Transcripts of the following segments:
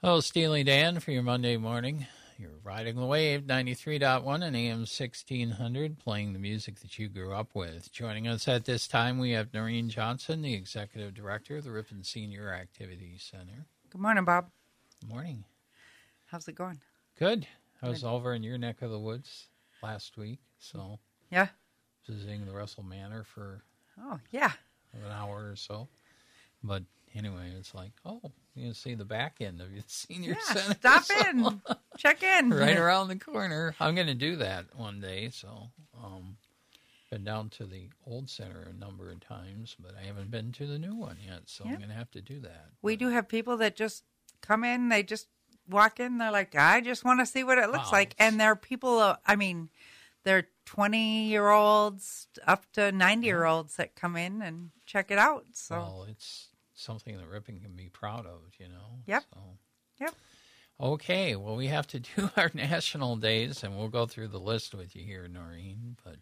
Hello, Steely Dan for your Monday morning. You're riding the wave, 93.1 and AM 1600, playing the music that you grew up with. Joining us at this time, we have Noreen Johnson, the Executive Director of the Ripon Senior Activity Center. Good morning, Bob. Good morning. How's it going? Good. I was over in your neck of the woods last week, so Yeah. visiting the Russell Manor for Oh, yeah. an hour or so. But anyway, it's like, oh, you can see the back end of your senior center. Stop in. Check in. Right around the corner. I'm going to do that one day. So, been down to the old center a number of times, but I haven't been to the new one yet. So I'm going to have to do that. We do have people that just come in. They just walk in. They're like, I just want to see what it looks like. And they're people, they're 20-year-olds up to 90-year-olds that come in and check it out. So, well, it's something that Ripon can be proud of, you know. Yep. So. Yep. Okay, well, we have to do our national days, and we'll go through the list with you here, Noreen. But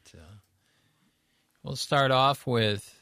we'll start off with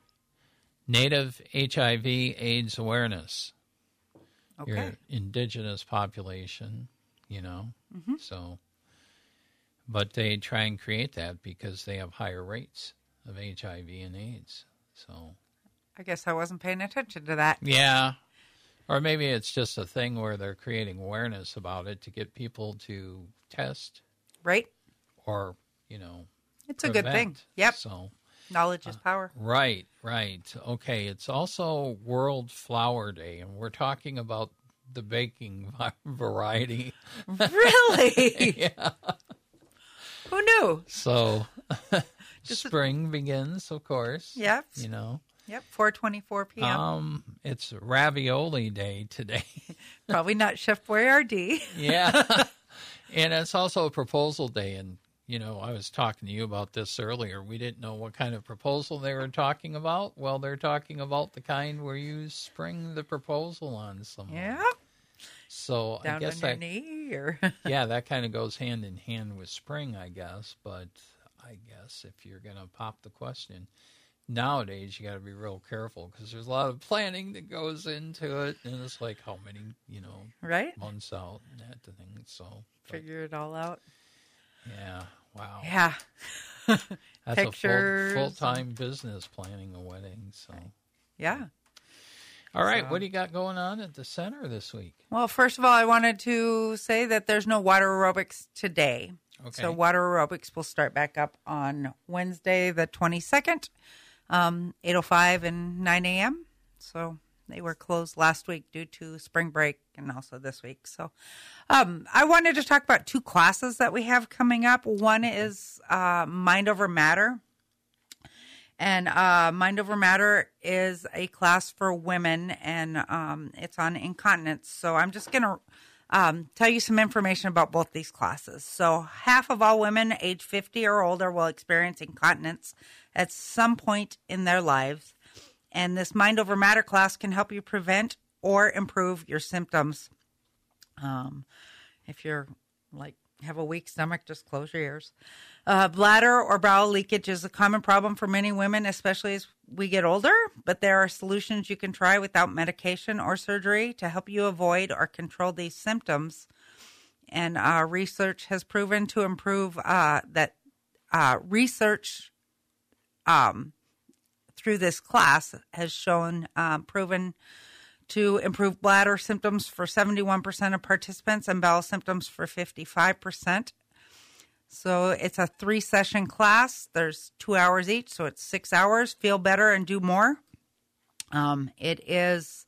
Native HIV/AIDS awareness. Okay. Your indigenous population, you know. Mm-hmm. So, but they try and create that because they have higher rates of HIV and AIDS. So, I guess I wasn't paying attention to that. yeah. Or maybe it's just a thing where they're creating awareness about it to get people to test. Right? Or, you know, it's a good thing. Yep. So, knowledge is power. Right. Okay, it's also World Flour Day, and we're talking about the baking variety. Really? Yeah. Who knew? So, spring begins, of course. Yep. You know. Yep, 4:24 p.m. It's Ravioli Day today. Probably not Chef Boyardee. Yeah. And it's also a proposal day. And, you know, I was talking to you about this earlier. We didn't know what kind of proposal they were talking about. Well, they're talking about the kind where you spring the proposal on someone. Yeah. So Down I guess on your knee or yeah, that kind of goes hand in hand with spring, I guess. But I guess if you're going to pop the question, nowadays you got to be real careful because there's a lot of planning that goes into it, and it's like how many, you know, right? months out and that thing. So figure it all out. Yeah, wow. Yeah, that's pictures, a full-time business planning a wedding. So yeah. All right, what do you got going on at the center this week? Well, first of all, I wanted to say that there's no water aerobics today. Okay. So water aerobics will start back up on Wednesday, the 22nd. 8:05 and 9 a.m. So they were closed last week due to spring break and also this week. So I wanted to talk about two classes that we have coming up. One is Mind Over Matter. And Mind Over Matter is a class for women, and it's on incontinence. So I'm just going to tell you some information about both these classes. So half of all women age 50 or older will experience incontinence at some point in their lives. And this Mind Over Matter class can help you prevent or improve your symptoms. If you're like have a weak stomach, just close your ears. Bladder or bowel leakage is a common problem for many women, especially as we get older, but there are solutions you can try without medication or surgery to help you avoid or control these symptoms. And research has proven to improve research through this class has shown proven to improve bladder symptoms for 71% of participants and bowel symptoms for 55%. So it's a 3-session class. There's 2 hours each, so it's 6 hours. Feel better and do more. It is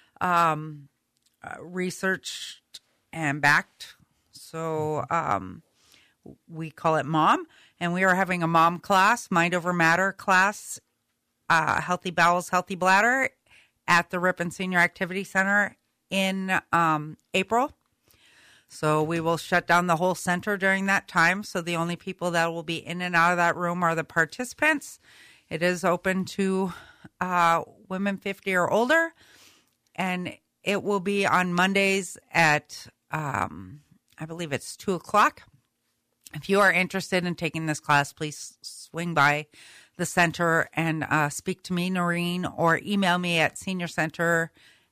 researched and backed. So we call it MOM, and we are having a MOM class, Mind Over Matter class, Healthy Bowels, Healthy Bladder, at the Ripon Senior Activity Center in April. So we will shut down the whole center during that time. So the only people that will be in and out of that room are the participants. It is open to women 50 or older. And it will be on Mondays at, I believe it's 2 o'clock. If you are interested in taking this class, please swing by the center and speak to me, Noreen, or email me at seniorcenter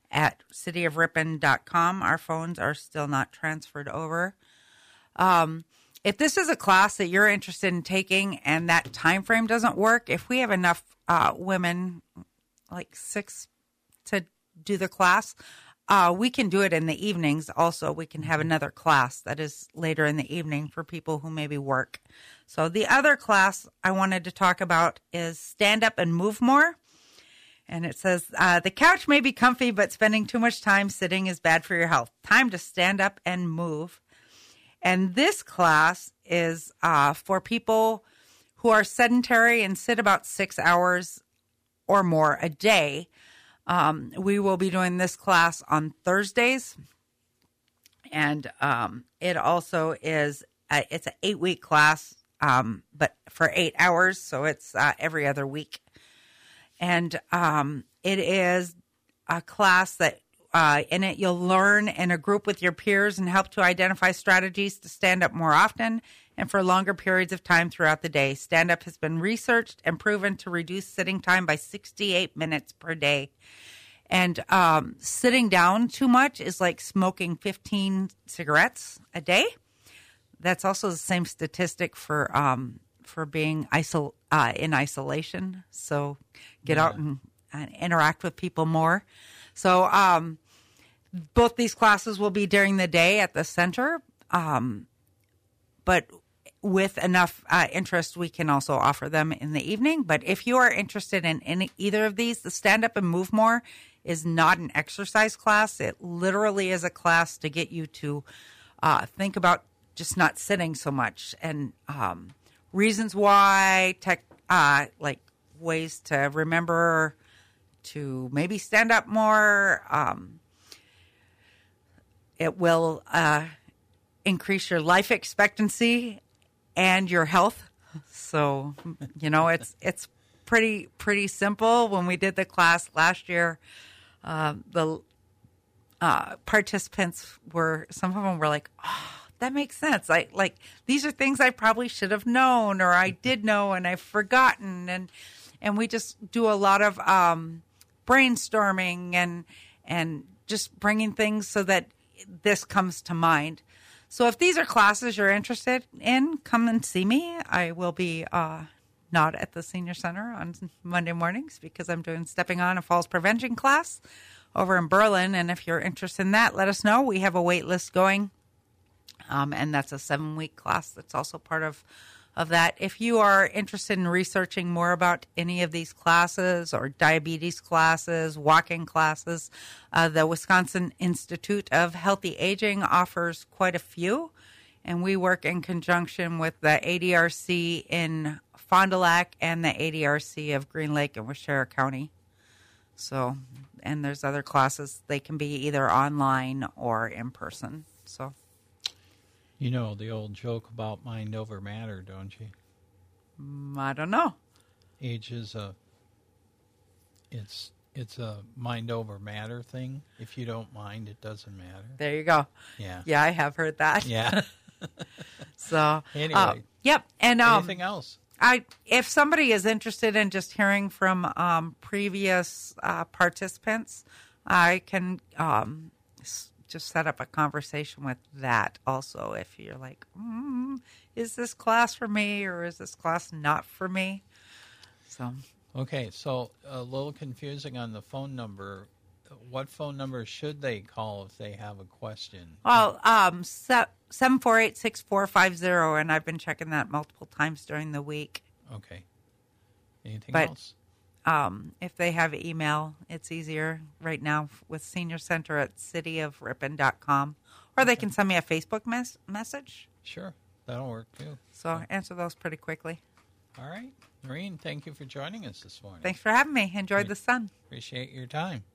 at cityofripon.com. Our phones are still not transferred over. If this is a class that you're interested in taking and that time frame doesn't work, if we have enough women, like 6, to do the class, we can do it in the evenings also. We can have another class that is later in the evening for people who maybe work. So the other class I wanted to talk about is Stand Up and Move More. And it says, the couch may be comfy, but spending too much time sitting is bad for your health. Time to stand up and move. And this class is for people who are sedentary and sit about 6 hours or more a day. We will be doing this class on Thursdays. And it also is, it's an 8-week class, but for 8 hours. So it's every other week. And it is a class that in it you'll learn in a group with your peers and help to identify strategies to stand up more often and for longer periods of time throughout the day. Stand up has been researched and proven to reduce sitting time by 68 minutes per day. And sitting down too much is like smoking 15 cigarettes a day. That's also the same statistic for being in isolation. So get out and interact with people more. So both these classes will be during the day at the center, but with enough interest, we can also offer them in the evening. But if you are interested in either of these, the Stand Up and Move More is not an exercise class. It literally is a class to get you to think about just not sitting so much and reasons why, like ways to remember to maybe stand up more. It will increase your life expectancy and your health. So, it's pretty simple. When we did the class last year, the participants some of them were like, oh, that makes sense. These are things I probably should have known, or I did know and I've forgotten. And we just do a lot of brainstorming and just bringing things so that this comes to mind. So if these are classes you're interested in, come and see me. I will be not at the senior center on Monday mornings because I'm doing Stepping On a Falls Prevention class over in Berlin. And if you're interested in that, let us know. We have a wait list going. And that's a 7-week class that's also part of that. If you are interested in researching more about any of these classes or diabetes classes, walking classes, the Wisconsin Institute of Healthy Aging offers quite a few. And we work in conjunction with the ADRC in Fond du Lac and the ADRC of Green Lake and Waushara County. So, and there's other classes. They can be either online or in person. So. You know the old joke about mind over matter, don't you? I don't know. Age is it's a mind over matter thing. If you don't mind, it doesn't matter. There you go. Yeah. Yeah, I have heard that. Yeah. So anyway. Yep. And anything else? If somebody is interested in just hearing from previous participants, I can just set up a conversation with that also. If you're like, is this class for me or is this class not for me? So okay, so a little confusing on the phone number. What phone number should they call if they have a question? Well, 748-6450, and I've been checking that multiple times during the week. Okay. Anything But, else? If they have email, it's easier right now with Senior Center at cityofripon.com. Or they can send me a Facebook message. Sure, that'll work too. So I'll answer those pretty quickly. All right. Noreen, thank you for joining us this morning. Thanks for having me. Enjoyed the sun. Appreciate your time.